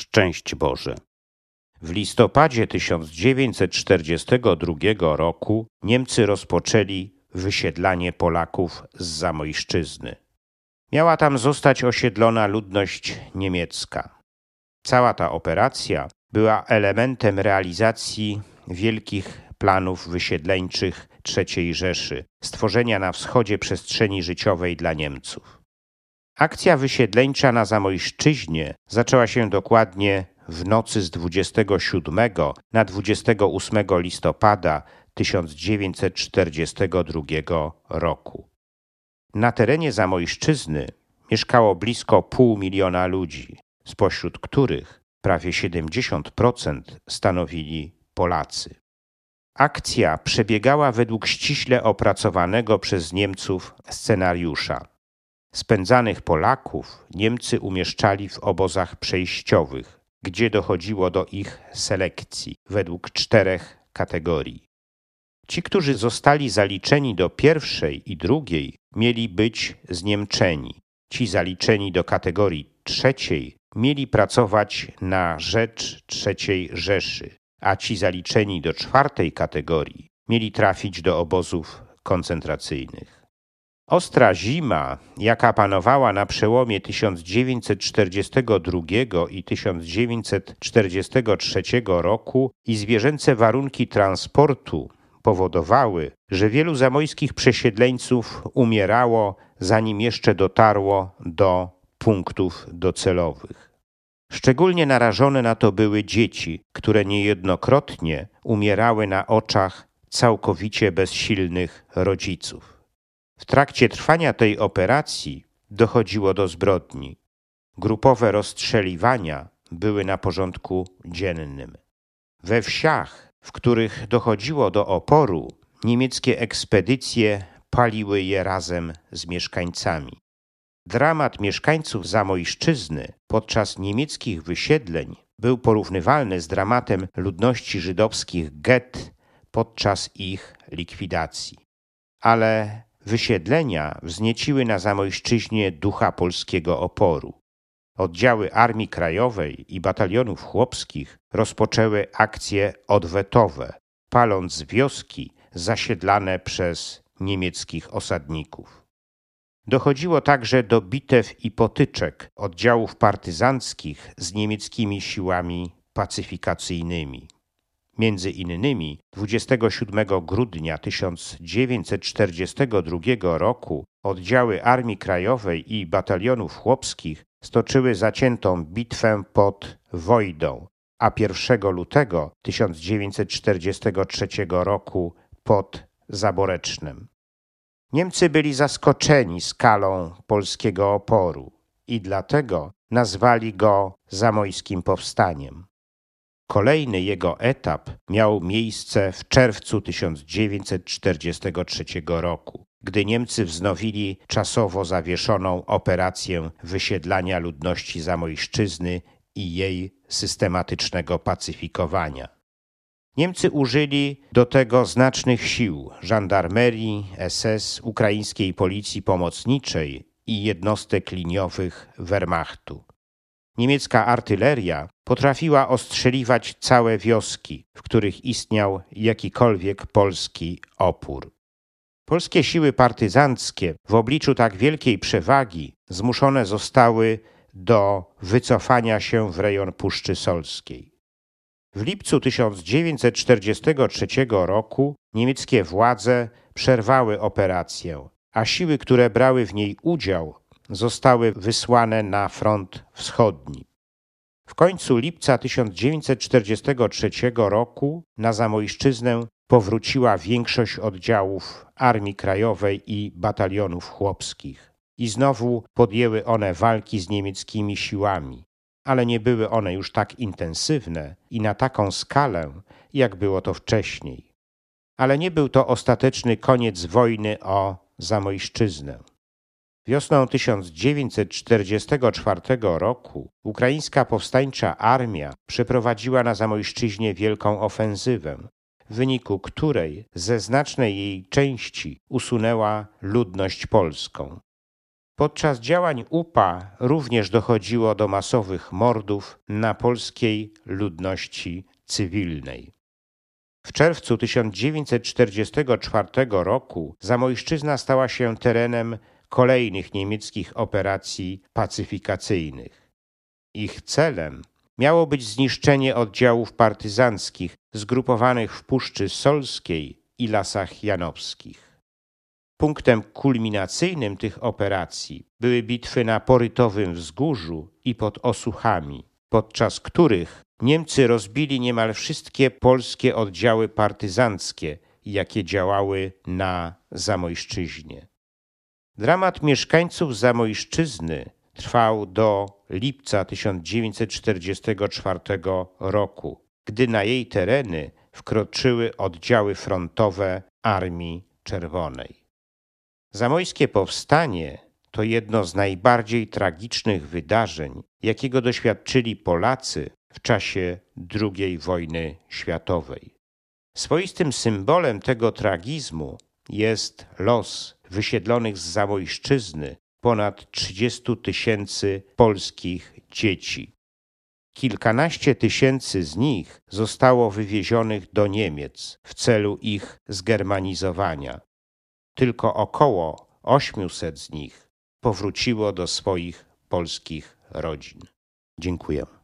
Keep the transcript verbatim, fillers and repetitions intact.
Szczęść Boże. W listopadzie tysiąc dziewięćset czterdziestego drugiego roku Niemcy rozpoczęli wysiedlanie Polaków z Zamojszczyzny. Miała tam zostać osiedlona ludność niemiecka. Cała ta operacja była elementem realizacji wielkich planów wysiedleńczych trzeciej Rzeszy, stworzenia na wschodzie przestrzeni życiowej dla Niemców. Akcja wysiedleńcza na Zamojszczyźnie zaczęła się dokładnie w nocy z dwudziestego siódmego na dwudziestego ósmego listopada tysiąc dziewięćset czterdziestego drugiego roku. Na terenie Zamojszczyzny mieszkało blisko pół miliona ludzi, spośród których prawie siedemdziesiąt procent stanowili Polacy. Akcja przebiegała według ściśle opracowanego przez Niemców scenariusza. Spędzanych Polaków Niemcy umieszczali w obozach przejściowych, gdzie dochodziło do ich selekcji według czterech kategorii. Ci, którzy zostali zaliczeni do pierwszej i drugiej, mieli być zniemczeni. Ci zaliczeni do kategorii trzeciej mieli pracować na rzecz trzeciej Rzeszy, a ci zaliczeni do czwartej kategorii mieli trafić do obozów koncentracyjnych. Ostra zima, jaka panowała na przełomie tysiąc dziewięćset czterdziestego drugiego i tysiąc dziewięćset czterdziestego trzeciego roku i zwierzęce warunki transportu powodowały, że wielu zamojskich przesiedleńców umierało, zanim jeszcze dotarło do punktów docelowych. Szczególnie narażone na to były dzieci, które niejednokrotnie umierały na oczach całkowicie bezsilnych rodziców. W trakcie trwania tej operacji dochodziło do zbrodni. Grupowe rozstrzeliwania były na porządku dziennym. We wsiach, w których dochodziło do oporu, niemieckie ekspedycje paliły je razem z mieszkańcami. Dramat mieszkańców Zamojszczyzny podczas niemieckich wysiedleń był porównywalny z dramatem ludności żydowskich gett podczas ich likwidacji. Ale wysiedlenia wznieciły na Zamojszczyźnie ducha polskiego oporu. Oddziały Armii Krajowej i batalionów chłopskich rozpoczęły akcje odwetowe, paląc wioski zasiedlane przez niemieckich osadników. Dochodziło także do bitew i potyczek oddziałów partyzanckich z niemieckimi siłami pacyfikacyjnymi. Między innymi dwudziestego siódmego grudnia tysiąc dziewięćset czterdziestego drugiego roku oddziały Armii Krajowej i batalionów chłopskich stoczyły zaciętą bitwę pod Wojdą, a pierwszego lutego tysiąc dziewięćset czterdziestego trzeciego roku pod Zaborecznem. Niemcy byli zaskoczeni skalą polskiego oporu i dlatego nazwali go Zamojskim Powstaniem. Kolejny jego etap miał miejsce w czerwcu tysiąc dziewięćset czterdziestego trzeciego roku, gdy Niemcy wznowili czasowo zawieszoną operację wysiedlania ludności Zamojszczyzny i jej systematycznego pacyfikowania. Niemcy użyli do tego znacznych sił żandarmerii, S S, ukraińskiej policji pomocniczej i jednostek liniowych Wehrmachtu. Niemiecka artyleria potrafiła ostrzeliwać całe wioski, w których istniał jakikolwiek polski opór. Polskie siły partyzanckie w obliczu tak wielkiej przewagi zmuszone zostały do wycofania się w rejon Puszczy Solskiej. W lipcu tysiąc dziewięćset czterdziestego trzeciego roku niemieckie władze przerwały operację, a siły, które brały w niej udział, zostały wysłane na front wschodni. W końcu lipca tysiąc dziewięćset czterdziestego trzeciego roku na Zamojszczyznę powróciła większość oddziałów Armii Krajowej i batalionów chłopskich i znowu podjęły one walki z niemieckimi siłami, ale nie były one już tak intensywne i na taką skalę, jak było to wcześniej. Ale nie był to ostateczny koniec wojny o Zamojszczyznę. Wiosną tysiąc dziewięćset czterdziestego czwartego roku ukraińska powstańcza armia przeprowadziła na Zamojszczyźnie wielką ofensywę, w wyniku której ze znacznej jej części usunęła ludność polską. Podczas działań U P A również dochodziło do masowych mordów na polskiej ludności cywilnej. W czerwcu tysiąc dziewięćset czterdziestego czwartego roku Zamojszczyzna stała się terenem kolejnych niemieckich operacji pacyfikacyjnych. Ich celem miało być zniszczenie oddziałów partyzanckich zgrupowanych w Puszczy Solskiej i Lasach Janowskich. Punktem kulminacyjnym tych operacji były bitwy na Porytowym Wzgórzu i pod Osuchami, podczas których Niemcy rozbili niemal wszystkie polskie oddziały partyzanckie, jakie działały na Zamojszczyźnie. Dramat mieszkańców Zamojszczyzny trwał do lipca tysiąc dziewięćset czterdziestego czwartego roku, gdy na jej tereny wkroczyły oddziały frontowe Armii Czerwonej. Zamojskie powstanie to jedno z najbardziej tragicznych wydarzeń, jakiego doświadczyli Polacy w czasie drugiej wojny światowej. Swoistym symbolem tego tragizmu jest los wysiedlonych z Zamojszczyzny ponad trzydziestu tysięcy polskich dzieci. Kilkanaście tysięcy z nich zostało wywiezionych do Niemiec w celu ich zgermanizowania. Tylko około osiemset z nich powróciło do swoich polskich rodzin. Dziękuję.